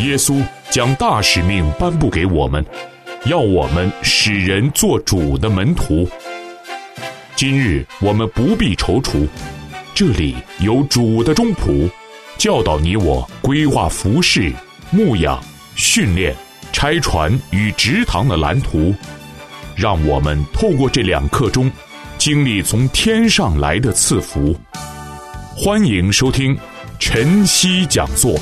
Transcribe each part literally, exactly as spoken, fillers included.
耶稣将大使命颁布给我们，要我们使人做主的门徒。今日我们不必踌躇，这里有主的中仆，教导你我规划服事、牧养、训练、拆船与植堂的蓝图，让我们透过这两刻钟，经历从天上来的赐福。欢迎收听晨曦讲座。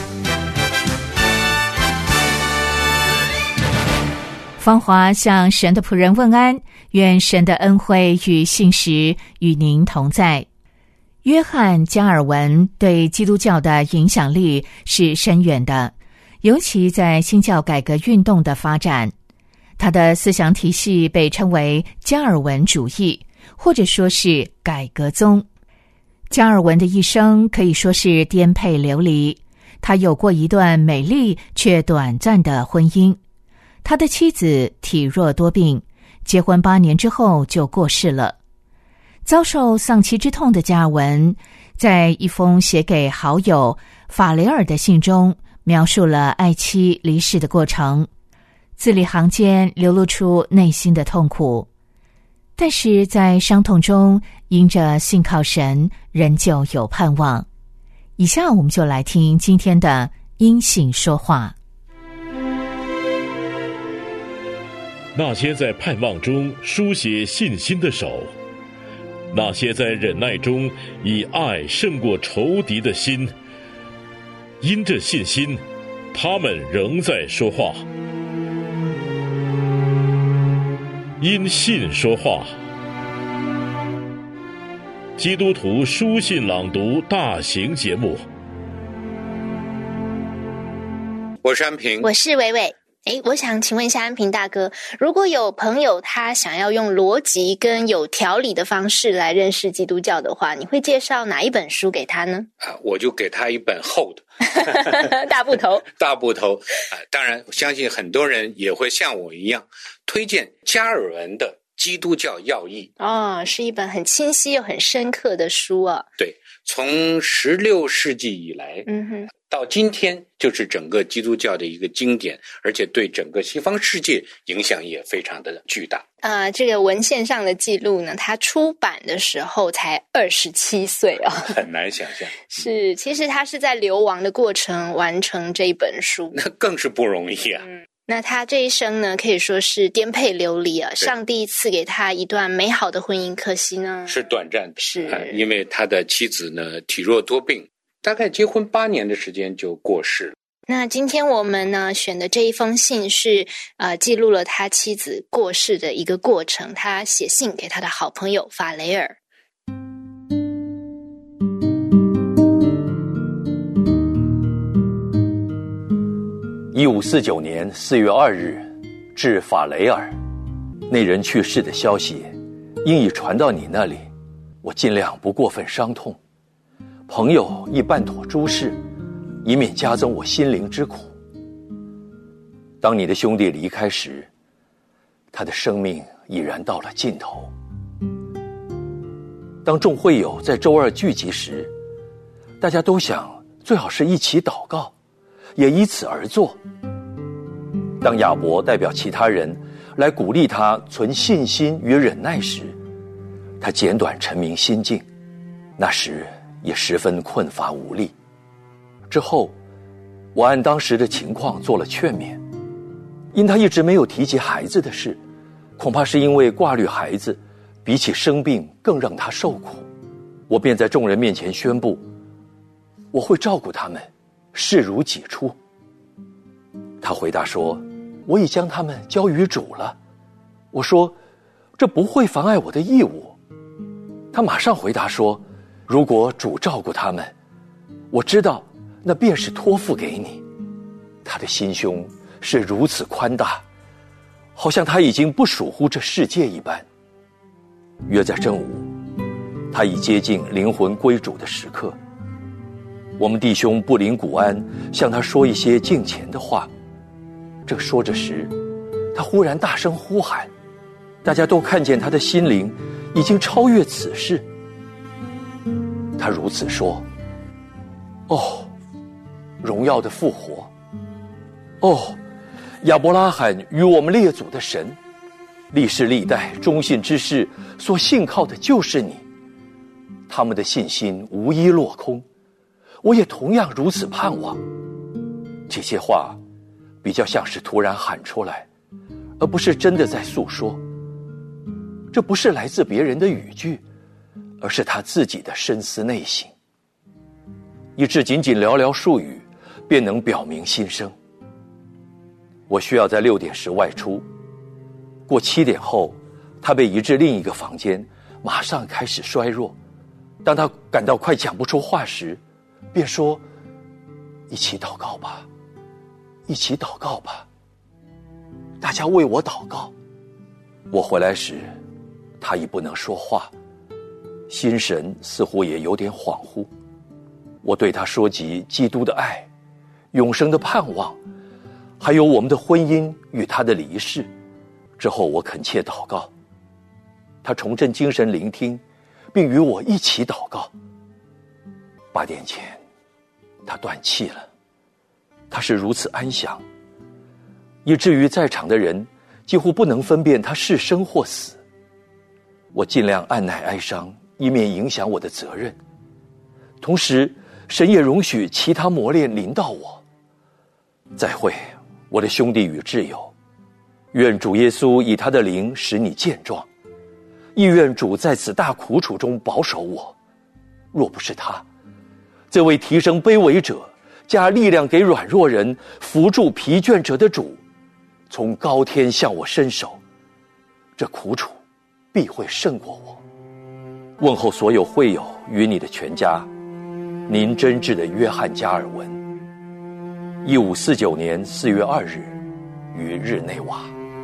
芳华向神的仆人问安，愿神的恩惠与信实与您同在。约翰·加尔文对基督教的影响力是深远的，尤其在新教改革运动的发展。他的思想体系被称为加尔文主义，或者说是改革宗。加尔文的一生可以说是颠沛流离，他有过一段美丽却短暂的婚姻。他的妻子体弱多病，结婚八年之后就过世了。遭受丧妻之痛的加尔文，在一封写给好友法雷尔的信中，描述了爱妻离世的过程，字里行间流露出内心的痛苦。但是在伤痛中，因着信靠神，仍旧有盼望。以下我们就来听今天的因信说话。 那些在盼望中书写信心的手，那些在忍耐中以爱胜过仇敌的心，因着信心，他们仍在说话。因信说话，基督徒书信朗读大型节目。 我是安平， 我是伟伟。诶，我想请问一下安平大哥，如果有朋友他想要用逻辑跟有条理的方式来认识基督教的话，你会介绍哪一本书给他呢？ 啊，我就给他一本厚的大部头大部头啊。当然我相信很多人也会像我一样推荐加尔文的《基督教要义》。 哦，是一本很清晰又很深刻的书啊。 对，从十六世纪以来， 嗯哼， 到今天就是整个基督教的一个经典，而且对整个西方世界影响也非常的巨大。 呃，这个文献上的记录呢，他出版的时候才二十七岁哦， 很难想象。 是，其实他是在流亡的过程完成这一本书， 那更是不容易啊。 嗯，那他这一生呢，可以说是颠沛流离啊。上帝赐给他一段美好的婚姻，可惜呢是短暂的， 是、 啊、因为他的妻子呢体弱多病，大概结婚八年的时间就过世了。 那今天我们呢选的这一封信是呃记录了他妻子过世的一个过程，他写信给他的好朋友法雷尔。 一五四九年四月二日，至法雷尔，那人去世的消息因已传到你那里，我尽量不过分伤痛。朋友亦办妥诸事，以免加增我心灵之苦。当你的兄弟离开时，他的生命已然到了尽头。当众会友在周二聚集时，大家都想最好是一起祷告，也依此而做。当亚伯代表其他人来鼓励他存信心与忍耐时，他简短陈明心境，那时也十分困乏无力。之后我按当时的情况做了劝勉，因他一直没有提及孩子的事，恐怕是因为挂虑孩子比起生病更让他受苦，我便在众人面前宣布，我会照顾他们，视如己出。他回答说，我已将他们交于主了。我说，这不会妨碍我的义务。他马上回答说，如果主照顾他们，我知道那便是托付给你。他的心胸是如此宽大，好像他已经不属乎这世界一般。约在正午，他已接近灵魂归主的时刻。我们弟兄布林古安向他说一些敬虔的话，正说着时，他忽然大声呼喊，大家都看见他的心灵已经超越此事。他如此说，哦，荣耀的复活， 哦，亚伯拉罕与我们列祖的神，历世历代忠信之士所信靠的就是你，他们的信心无一落空，我也同样如此盼望。这些话比较像是突然喊出来，而不是真的在诉说。这不是来自别人的语句，而是他自己的深思内省，以致仅仅寥寥数语便能表明心声。我需要在六点时外出，过七点后他被移至另一个房间，马上开始衰弱。当他感到快讲不出话时，便说：一起祷告吧，一起祷告吧，大家为我祷告。我回来时他已不能说话，心神似乎也有点恍惚。我对他说及基督的爱、永生的盼望，还有我们的婚姻与他的离世。之后我恳切祷告，他重振精神聆听，并与我一起祷告。八点前他断气了，他是如此安详，以至于在场的人几乎不能分辨他是生或死。我尽量按捺哀伤，以免影响我的责任。同时神也容许其他磨练临到我。再会，我的兄弟与挚友，愿主耶稣以他的灵使你健壮，亦愿主在此大苦楚中保守我。若不是他，这位提升卑微者，加力量给软弱人，扶助疲倦者的主，从高天向我伸手，这苦楚必会胜过我。问候所有会友与你的全家，您真挚的约翰加尔文。一五四九年四月二日，于日内瓦。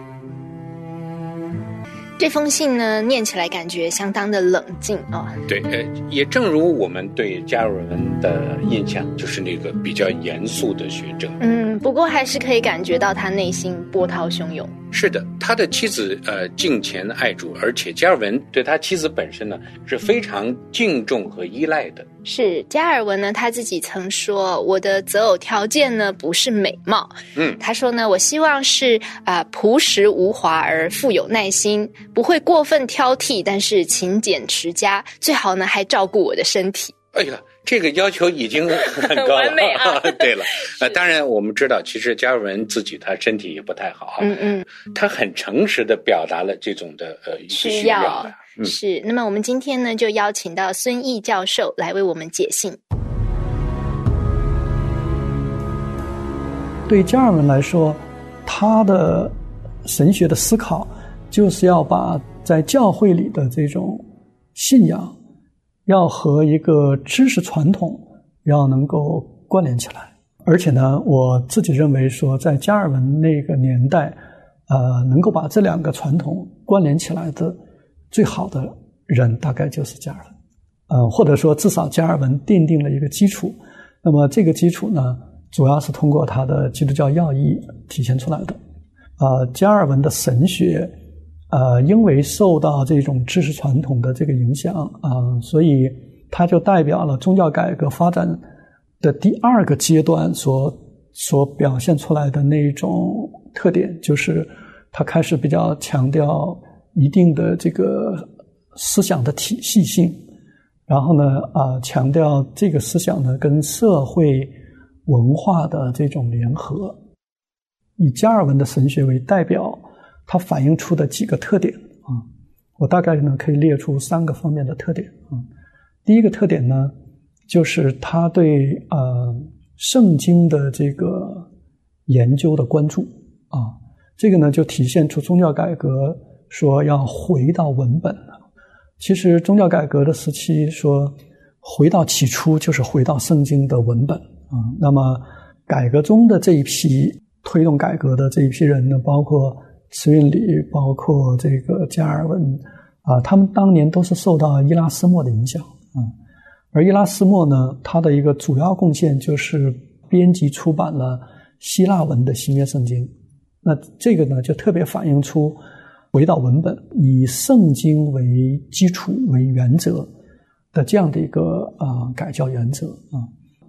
这封信呢，念起来感觉相当的冷静啊、哦。 对，呃，也正如我们对加尔文的印象，就是那个比较严肃的学者。 嗯，不过还是可以感觉到他内心波涛汹涌。 是的，他的妻子呃敬虔爱主，而且加尔文对他妻子本身呢是非常敬重和依赖的。 是加尔文呢，他自己曾说，我的择偶条件呢不是美貌，嗯，他说呢，我希望是啊、呃、朴实无华而富有耐心，不会过分挑剔，但是勤俭持家，最好呢还照顾我的身体。 哎呀，这个要求已经很高了， 完美啊！ 对了，呃，当然我们知道，其实加尔文自己他身体也不太好， 嗯嗯， 他很诚实的表达了这种的呃需要的。嗯、 是。那么我们今天呢，就邀请到孙毅教授来为我们解信。 对加尔文来说，他的神学的思考就是要把在教会里的这种信仰要和一个知识传统要能够关联起来。而且呢，我自己认为说，在加尔文那个年代，呃，能够把这两个传统关联起来的最好的人大概就是加尔文，呃，或者说至少加尔文奠定了一个基础。那么这个基础呢，主要是通过他的基督教要义体现出来的。呃，加尔文的神学呃，因为受到这种知识传统的这个影响啊、呃，所以它就代表了宗教改革发展的第二个阶段所所表现出来的那种特点，就是它开始比较强调一定的这个思想的体系性，然后呢，啊、呃，强调这个思想呢跟社会文化的这种联合，以加尔文的神学为代表。它反映出的几个特点啊，我大概呢可以列出三个方面的特点啊。第一个特点呢，就是他对呃圣经的这个研究的关注啊，这个呢就体现出宗教改革说要回到文本了。其实宗教改革的时期说回到起初就是回到圣经的文本啊。那么改革中的这一批推动改革的这一批人呢，包括慈运理，包括这个加尔文啊，他们当年都是受到伊拉斯谟的影响啊。而伊拉斯谟呢，他的一个主要贡献就是编辑出版了希腊文的新约圣经。那这个呢，就特别反映出回到文本，以圣经为基础为原则的这样的一个啊、呃、改教原则啊。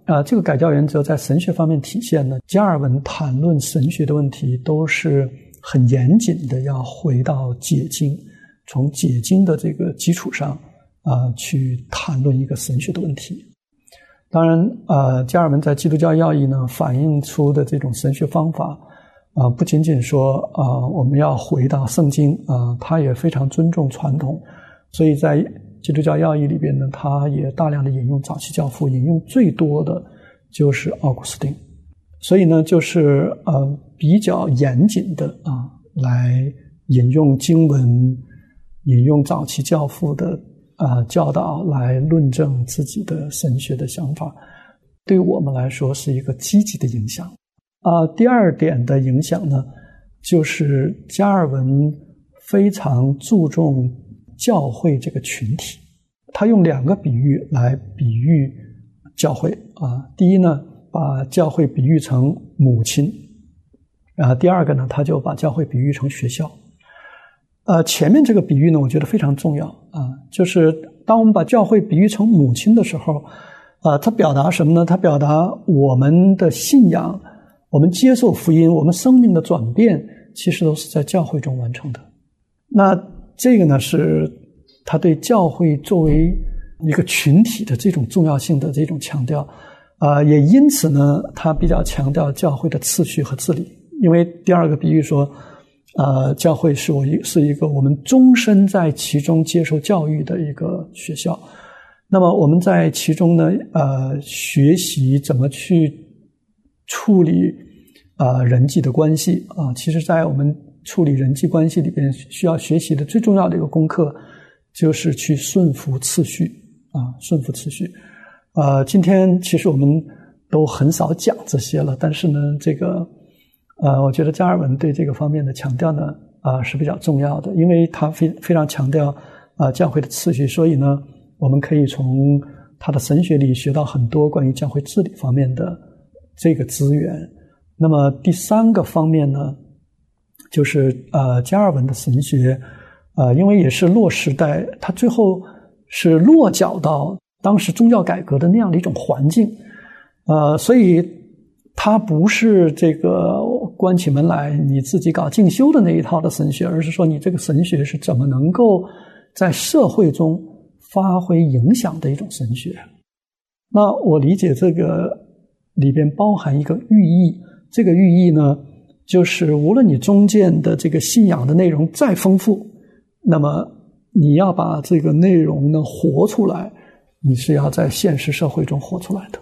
啊、呃，这个改教原则在神学方面体现呢，加尔文谈论神学的问题都是很严谨的，要回到解经，从解经的这个基础上啊、呃，去谈论一个神学的问题。当然，呃，加尔文在《基督教要义》呢反映出的这种神学方法，啊、呃，不仅仅说啊、呃，我们要回到圣经啊、呃，他也非常尊重传统，所以在基督教要义里边呢，他也大量的引用早期教父，引用最多的就是奥古斯丁，所以呢，就是呃比较严谨的啊，来引用经文，引用早期教父的啊教导来论证自己的神学的想法，对我们来说是一个积极的影响啊。第二点的影响呢，就是加尔文非常注重教会这个群体，他用两个比喻来比喻教会啊。第一呢，把教会比喻成母亲，啊，第二个呢，他就把教会比喻成学校。呃，前面这个比喻呢，我觉得非常重要啊，就是当我们把教会比喻成母亲的时候，啊，它表达什么呢？它表达我们的信仰，我们接受福音，我们生命的转变，其实都是在教会中完成的。那这个呢，是他对教会作为一个群体的这种重要性的这种强调，啊、呃，也因此呢，他比较强调教会的次序和治理。因为第二个比喻说，呃，教会是我一是一个我们终身在其中接受教育的一个学校。那么我们在其中呢，呃，学习怎么去处理啊、呃、人际的关系啊、呃。其实，在我们处理人际关系里边，需要学习的最重要的一个功课，就是去顺服次序啊，顺服次序。呃，今天其实我们都很少讲这些了，但是呢，这个呃，我觉得加尔文对这个方面的强调呢，啊、呃、是比较重要的，因为他非非常强调啊、呃、教会的次序，所以呢，我们可以从他的神学里学到很多关于教会治理方面的这个资源。那么第三个方面呢，就是呃加尔文的神学，呃，因为也是落实在他最后是落脚到当时宗教改革的那样的一种环境，呃，所以他不是这个关起门来你自己搞进修的那一套的神学，而是说你这个神学是怎么能够在社会中发挥影响的一种神学。那我理解这个里边包含一个寓意，这个寓意呢，就是无论你中间的这个信仰的内容再丰富，那么你要把这个内容呢活出来，你是要在现实社会中活出来的。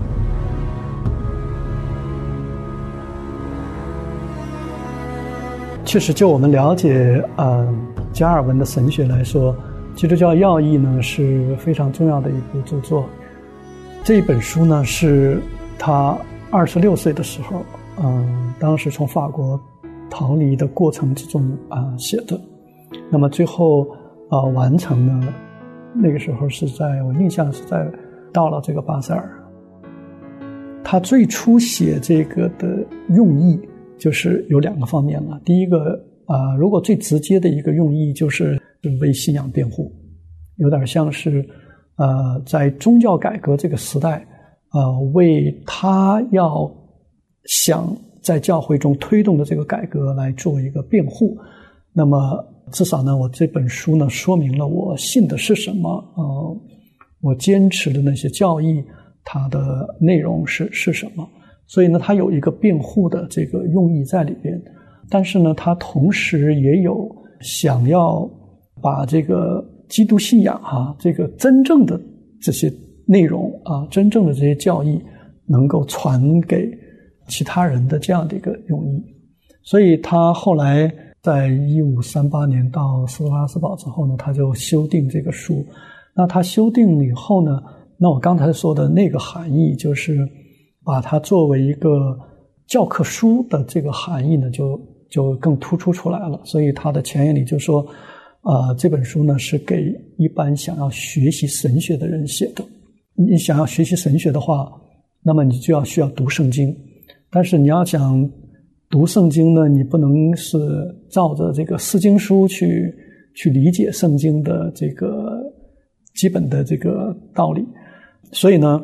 确实，就我们了解呃加尔文的神学来说，基督教要义呢是非常重要的一部著作。这一本书呢是他二十六岁的时候，嗯，当时从法国逃离的过程之中啊、呃、写的。那么最后啊、呃、完成呢，那个时候是在我印象是在到了这个巴塞尔。他最初写这个的用意就是有两个方面了。第一个啊、呃，如果最直接的一个用意就是为信仰辩护，有点像是呃在宗教改革这个时代，呃为他要想在教会中推动的这个改革来做一个辩护。那么至少呢，我这本书呢说明了我信的是什么，呃我坚持的那些教义它的内容是是什么。所以呢，它有一个辩护的这个用意在里边，但是呢，它同时也有想要把这个基督信仰啊，这个真正的这些内容啊，真正的这些教义能够传给其他人的这样的一个用意。所以他后来在一五三八年到斯特拉斯堡之后呢，他就修订这个书。那他修订以后呢，那我刚才说的那个含义就是把它作为一个教科书的这个含义呢，就就更突出出来了。所以它的前言里就说，呃，这本书呢是给一般想要学习神学的人写的。你想要学习神学的话，那么你就要需要读圣经。但是你要想读圣经呢，你不能是照着这个释经书去去理解圣经的这个基本的这个道理。所以呢，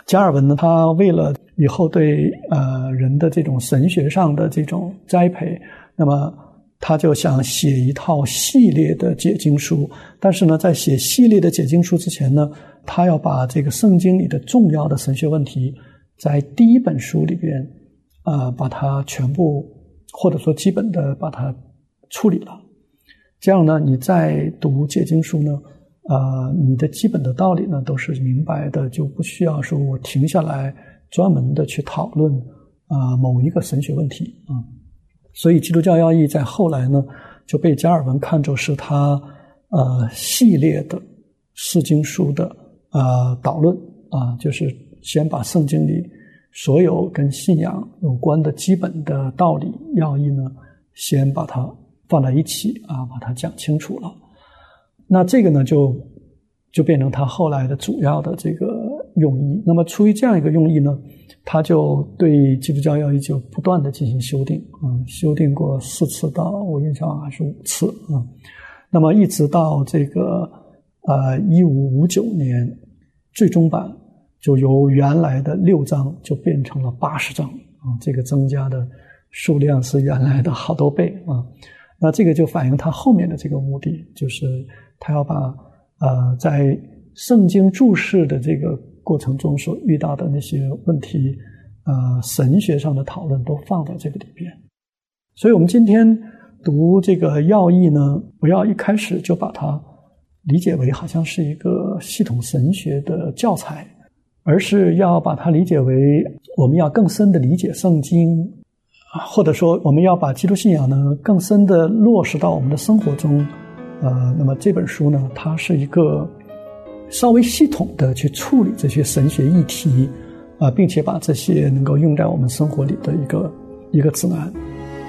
加尔文呢，他为了以后对呃人的这种神学上的这种栽培，那么他就想写一套系列的解经书。但是呢，在写系列的解经书之前呢，他要把这个圣经里的重要的神学问题，在第一本书里边啊、呃，把它全部或者说基本的把它处理了。这样呢，你在读解经书呢，呃，你的基本的道理呢都是明白的，就不需要说我停下来专门的去讨论啊、呃、某一个神学问题啊、嗯。所以基督教要义在后来呢就被加尔文看作是他呃系列的释经书的呃导论啊、呃，就是先把圣经里所有跟信仰有关的基本的道理要义呢，先把它放在一起啊，把它讲清楚了。那这个呢就就变成他后来的主要的这个用意。那么出于这样一个用意呢，他就对基督教要义就不断的进行修订啊、嗯，修订过四次到我印象还是五次啊、嗯。那么一直到这个呃一五五九年，最终版就由原来的六章就变成了八十章啊、嗯，这个增加的数量是原来的好多倍啊。那这个就反映他后面的这个目的，就是他要把呃在圣经注释的这个过程中所遇到的那些问题，呃神学上的讨论都放在这个里边。所以我们今天读这个要义呢，不要一开始就把它理解为好像是一个系统神学的教材，而是要把它理解为我们要更深的理解圣经，或者说我们要把基督信仰呢更深的落实到我们的生活中。呃，那么这本书呢，它是一个稍微系统的去处理这些神学议题啊、呃，并且把这些能够用在我们生活里的一个一个指南。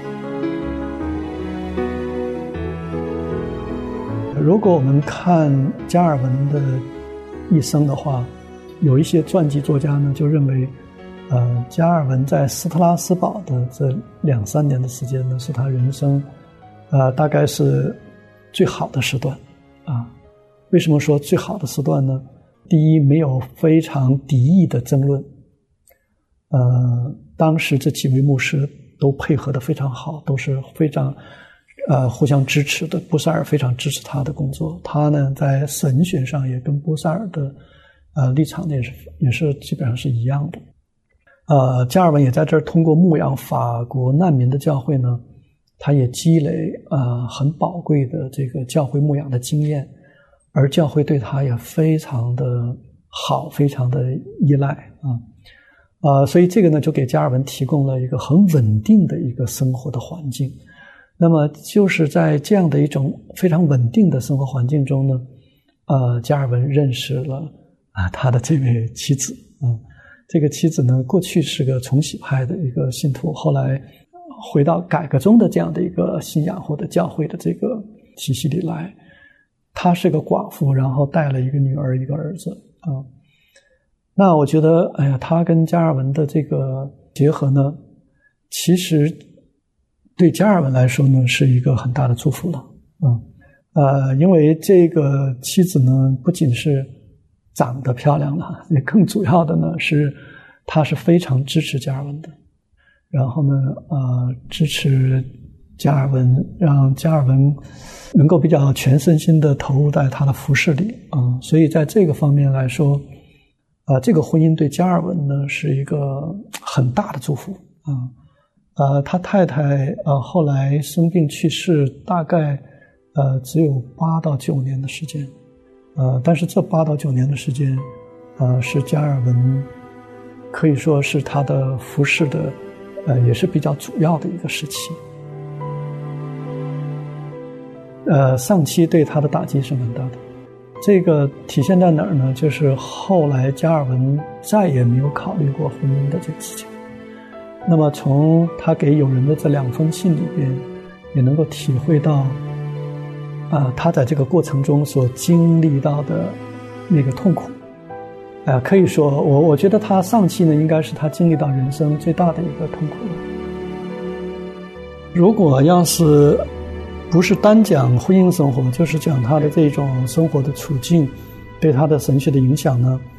如果我们看加尔文的一生的话，有一些传记作家呢就认为呃，加尔文在斯特拉斯堡的这两三年的时间呢，是他人生呃大概是最好的时段啊。为什么说最好的时段呢？第一，没有非常敌意的争论，呃，当时这几位牧师都配合得非常好，都是非常呃互相支持的。波萨尔非常支持他的工作，他呢在神学上也跟波萨尔的呃立场也是也是基本上是一样的。呃，加尔文也在这儿通过牧养法国难民的教会呢，他也积累呃很宝贵的这个教会牧养的经验，而教会对他也非常的好，非常的依赖啊，呃，所以这个呢就给加尔文提供了一个很稳定的一个生活的环境。那么就是在这样的一种非常稳定的生活环境中呢，呃，加尔文认识了啊他的这位妻子啊。这个妻子呢，过去是个重洗派的一个信徒，后来回到改革中的这样的一个信仰或者教会的这个体系里来。她是个寡妇，然后带了一个女儿一个儿子啊。那我觉得哎呀，她跟加尔文的这个结合呢，其实对加尔文来说呢是一个很大的祝福了啊。呃，因为这个妻子呢不仅是长得漂亮了，也更主要的呢是她是非常支持加尔文的，然后呢呃支持加尔文，让加尔文能够比较全身心的投入在他的服事里啊、呃，所以在这个方面来说，呃这个婚姻对加尔文呢是一个很大的祝福啊。呃他太太呃后来生病去世，大概呃只有八到九年的时间。呃，但是这八到九年的时间，呃，是加尔文可以说是他的服事的，呃，也是比较主要的一个时期。呃，丧妻对他的打击是蛮大的。这个体现在哪儿呢？就是后来加尔文再也没有考虑过婚姻的这个事情。那么从他给友人的这两封信里边，也能够体会到啊、呃，他在这个过程中所经历到的那个痛苦，啊、呃，可以说，我我觉得他丧妻呢，应该是他经历到人生最大的一个痛苦了。如果要是不是单讲婚姻生活，就是讲他的这种生活的处境对他的神学的影响呢，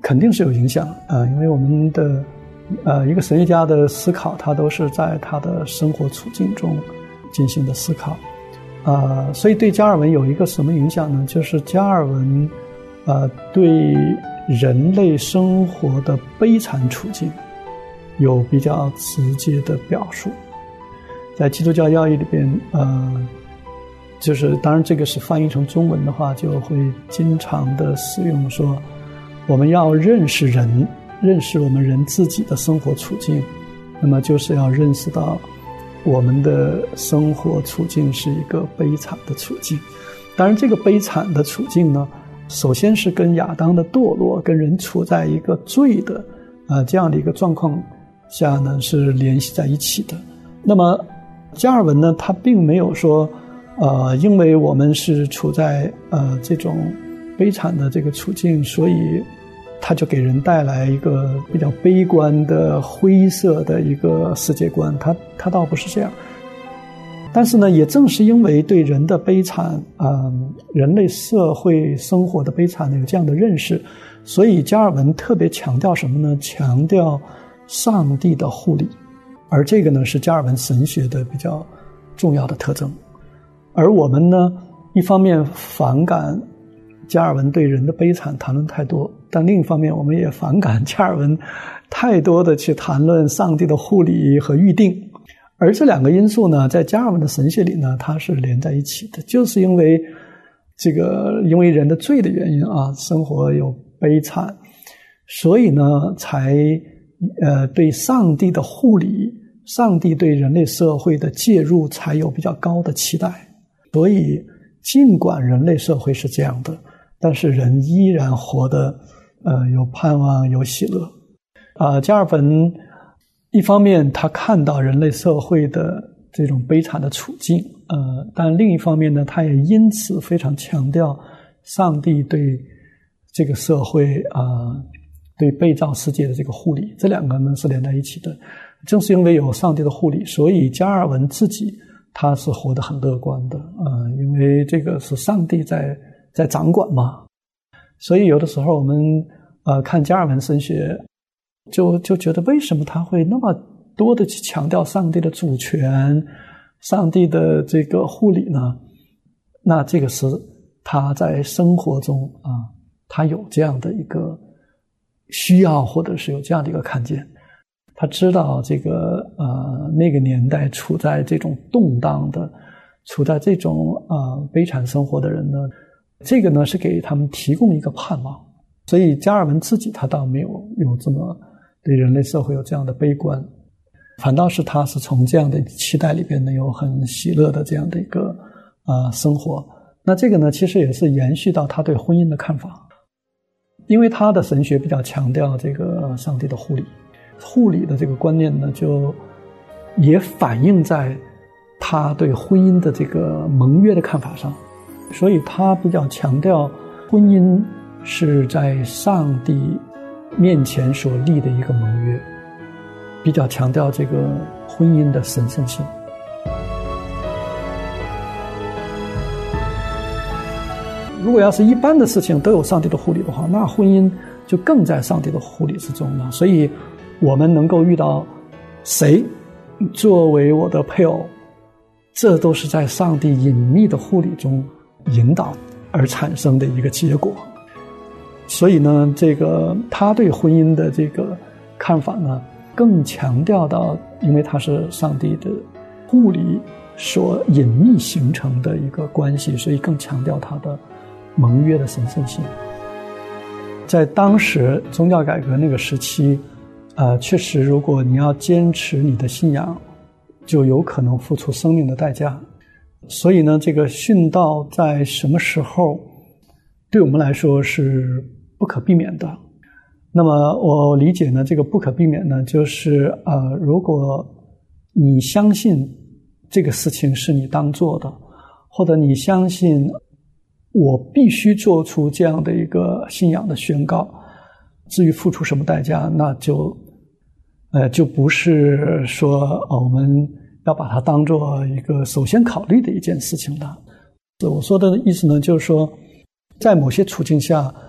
肯定是有影响啊、呃，因为我们的呃一个神学家的思考，他都是在他的生活处境中进行的思考，啊、呃，所以对加尔文有一个什么影响呢？就是加尔文呃对人类生活的悲惨处境有比较直接的表述，在基督教要义里边，呃。就是当然这个是翻译成中文的话，就会经常的使用说，我们要认识人，认识我们人自己的生活处境，那么就是要认识到我们的生活处境是一个悲惨的处境。当然这个悲惨的处境呢，首先是跟亚当的堕落，跟人处在一个罪的呃这样的一个状况下呢是联系在一起的。那么加尔文呢，他并没有说呃，因为我们是处在呃这种悲惨的这个处境，所以他就给人带来一个比较悲观的灰色的一个世界观，他他倒不是这样。但是呢，也正是因为对人的悲惨，呃，人类社会生活的悲惨有这样的认识，所以加尔文特别强调什么呢？强调上帝的护理，而这个呢是加尔文神学的比较重要的特征。而我们呢，一方面反感加尔文对人的悲惨谈论太多，但另一方面我们也反感加尔文太多的去谈论上帝的护理和预定。而这两个因素呢，在加尔文的神学里呢，它是连在一起的，就是因为这个因为人的罪的原因啊，生活有悲惨，所以呢才呃对上帝的护理，上帝对人类社会的介入才有比较高的期待。所以尽管人类社会是这样的，但是人依然活得呃有盼望有喜乐。啊、呃，加尔文一方面他看到人类社会的这种悲惨的处境，呃，但另一方面呢，他也因此非常强调上帝对这个社会啊、呃、对被造世界的这个护理，这两个呢是连在一起的。正是因为有上帝的护理，所以加尔文自己他是活得很乐观的，呃，因为这个是上帝在在掌管嘛，所以有的时候我们呃看加尔文神学，就就觉得为什么他会那么多的去强调上帝的主权、上帝的这个护理呢？那这个是他在生活中啊，他有这样的一个需要，或者是有这样的一个看见。他知道这个呃那个年代处在这种动荡的，处在这种呃悲惨生活的人呢，这个呢是给他们提供一个盼望。所以加尔文自己他倒没有有这么对人类社会有这样的悲观，反倒是他是从这样的期待里边呢有很喜乐的这样的一个呃生活。那这个呢其实也是延续到他对婚姻的看法，因为他的神学比较强调这个上帝的护理。护理的这个观念呢，就也反映在他对婚姻的这个盟约的看法上，所以他比较强调婚姻是在上帝面前所立的一个盟约，比较强调这个婚姻的神圣性。如果要是一般的事情都有上帝的护理的话，那婚姻就更在上帝的护理之中了。所以我们能够遇到谁作为我的配偶，这都是在上帝隐秘的护理中引导而产生的一个结果。所以呢，这个他对婚姻的这个看法呢，更强调到，因为它是上帝的护理所隐秘形成的一个关系，所以更强调它的盟约的神圣性。在当时宗教改革那个时期，呃，确实，如果你要坚持你的信仰，就有可能付出生命的代价。所以呢，这个殉道在什么时候，对我们来说是不可避免的。那么我理解呢，这个不可避免呢，就是呃，如果你相信这个事情是你当做的，或者你相信我必须做出这样的一个信仰的宣告，至于付出什么代价，那就呃就不是说、哦、我们要把它当做一个首先考虑的一件事情了。我说的意思呢，就是说在某些处境下，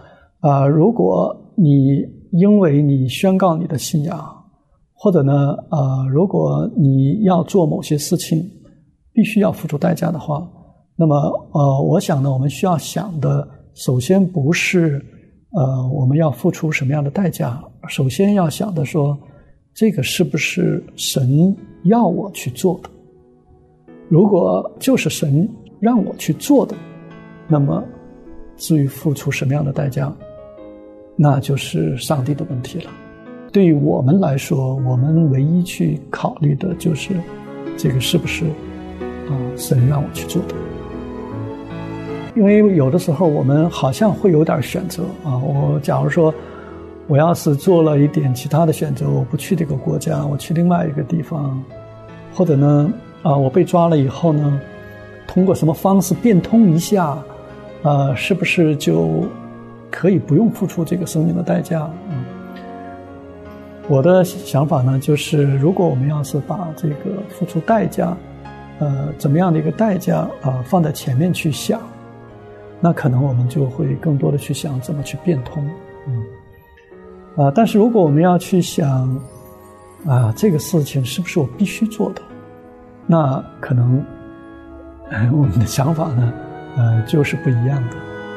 啊、呃，如果你因为你宣告你的信仰，或者呢，呃，如果你要做某些事情，必须要付出代价的话，那么，呃，我想呢，我们需要想的，首先不是，呃，我们要付出什么样的代价，首先要想的说，这个是不是神要我去做的？如果就是神让我去做的，那么至于付出什么样的代价，那就是上帝的问题了。对于我们来说，我们唯一去考虑的就是这个是不是啊、呃、神让我去做的。因为有的时候我们好像会有点选择啊，我假如说我要是做了一点其他的选择，我不去这个国家，我去另外一个地方，或者呢啊我被抓了以后呢，通过什么方式变通一下，呃是不是就可以不用付出这个生命的代价？嗯，我的想法呢，就是如果我们要是把这个付出代价，呃怎么样的一个代价啊、呃、放在前面去想，那可能我们就会更多的去想怎么去变通。嗯啊、呃，但是如果我们要去想啊、呃、这个事情是不是我必须做的，那可能、呃、我们的想法呢呃就是不一样的。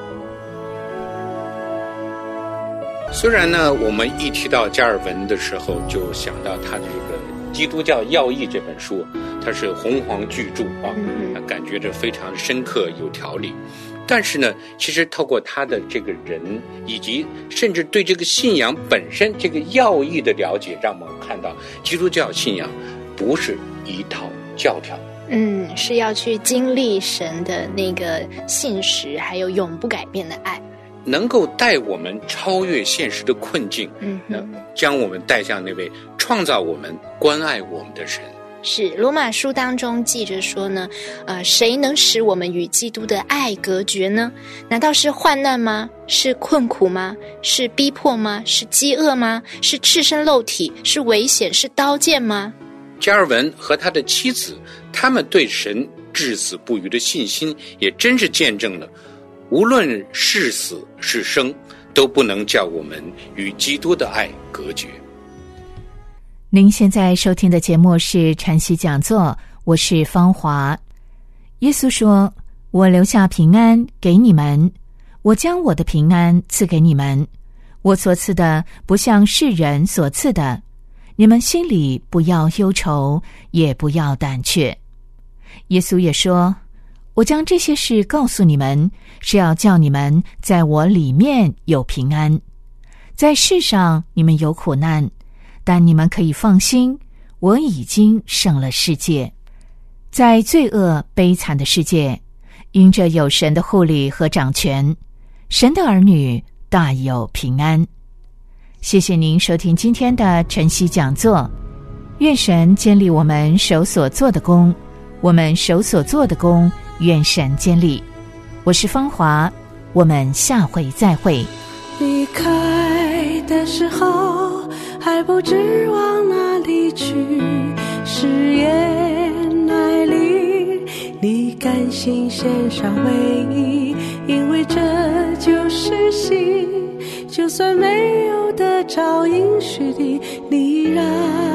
虽然呢我们一提到加尔文的时候就想到他的这个《基督教要义》这本书，它是洪荒巨著啊，感觉着非常深刻有条理。但是呢，其实透过他的这个人，以及甚至对这个信仰本身这个要义的了解，让我们看到基督教信仰不是一套教条， 嗯，是要去经历神的那个信实，还有永不改变的爱， 能够带我们超越现实的困境，嗯，将我们带向那位创造我们、关爱我们的神。 是罗马书当中记着说呢，呃，谁能使我们与基督的爱隔绝呢？难道是患难吗？是困苦吗？是逼迫吗？是饥饿吗？是赤身露体？是危险？是刀剑吗？ 加尔文和他的妻子，他们对神至死不渝的信心，也真是见证了，无论是死是生，都不能叫我们与基督的爱隔绝。 您现在收听的节目是晨曦讲座，我是芳华。耶稣说，我留下平安给你们，我将我的平安赐给你们，我所赐的不像世人所赐的，你们心里不要忧愁，也不要胆怯。耶稣也说，我将这些事告诉你们，是要叫你们在我里面有平安。在世上你们有苦难，但你们可以放心，我已经胜了世界。在罪恶悲惨的世界，因着有神的护理和掌权，神的儿女大有平安。谢谢您收听今天的晨曦讲座，愿神坚立我们手所做的工，我们手所做的工，愿神坚立。我是芳华，我们下回再会。 离开的时候还不知往哪里去，誓言来临，你甘心献上唯一，因为这就是心，就算没有得着应许的，你依然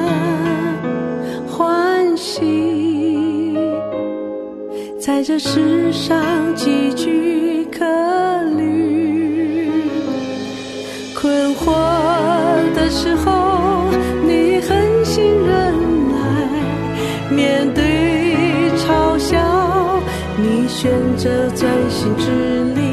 欢喜。在这世上寄居可虑，困惑的时候你狠心忍耐，面对嘲笑你选择专心致力，